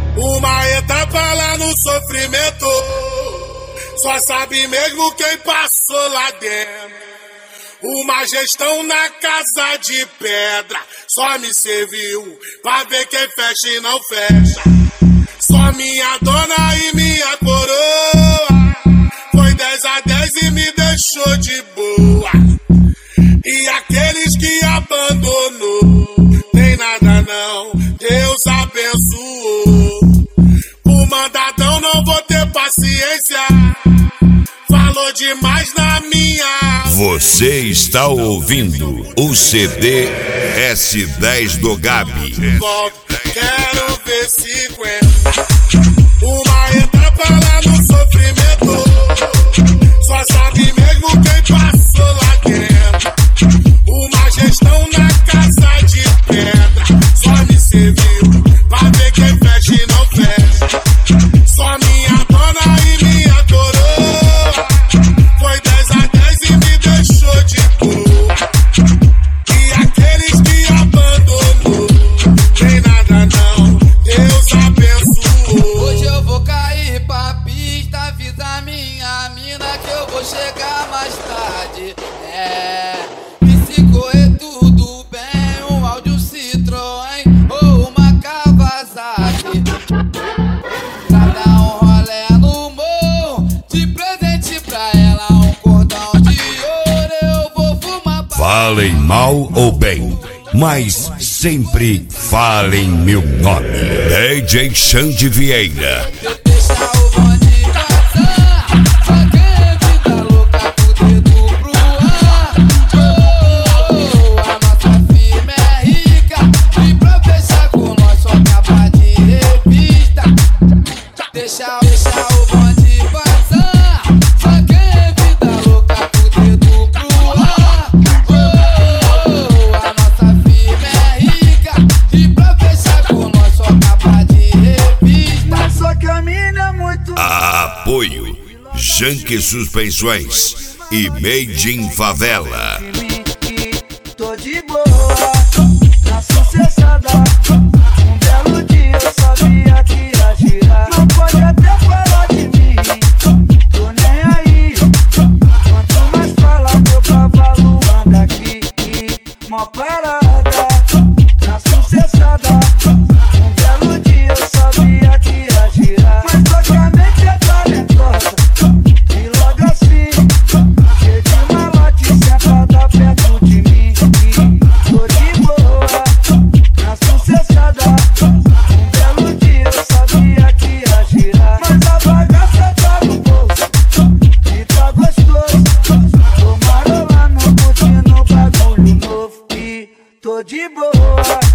Uma etapa lá no sofrimento, só sabe mesmo quem passou lá dentro. Uma gestão na casa de pedra, só me serviu pra ver quem fecha e não fecha. Só minha dona e minha coroa, foi 10 a 10 e me deixou de boa. E aqueles que abandonou, tem nada não, Deus abençoou. O mandadão não vou ter paciência, falou demais na minha. Você está ouvindo o CD S10 do Gabi. Quero ver se aguenta. Uma etapa lá no sofrimento, só sabe mesmo quem passou lá dentro. Uma gestão na casa de pedra, só me serviu pra ver quem fecha e não fecha. Só minha dona e minha coroa, foi 10 a 10 e me deixou de boa. E aqueles que abandonou, tem nada não, Deus abençoou. Hoje eu vou cair pra pista, avisa minha mina que eu vou chegar mais tarde. E se correr tudo bem, um áudio Citroën ou uma Kawasaki, pra dar um rolé no morro, de presente pra ela um cordão de ouro. Eu vou fumar pra... Falem mal ou bem, mas sempre falem meu nome. DJ Xande Vieira. Deixa o bonde passar, só quem vida louca com o dedo pro ar. A nossa firma é rica, e pra fechar com nós só capa de revista. Deixa o bonde passar, só quem vida louca com o dedo pro ar. A nossa firma é rica, e pra fechar com nós só capa de revista. Só que a mina é muito. Apoio Janque Suspensões e Made in Favela. Tô de boa, na sucessada. Um belo dia eu sabia que ia girar. Não pode até falar de mim, tô nem aí. Quanto mais fala, meu cavalo anda aqui. Mó parada, na sucessada. Um belo dia eu sabia que ia girar. Mas só que a mente é talentosa, e logo assim, cheio de malote sentada perto de mim. Tô de boa, na sucessada. Um belo dia eu sabia que ia girar. Mas a bagaça tá no bolso, e tá gostoso. Tô marolando, curtindo bagulho novo. E tô de boa.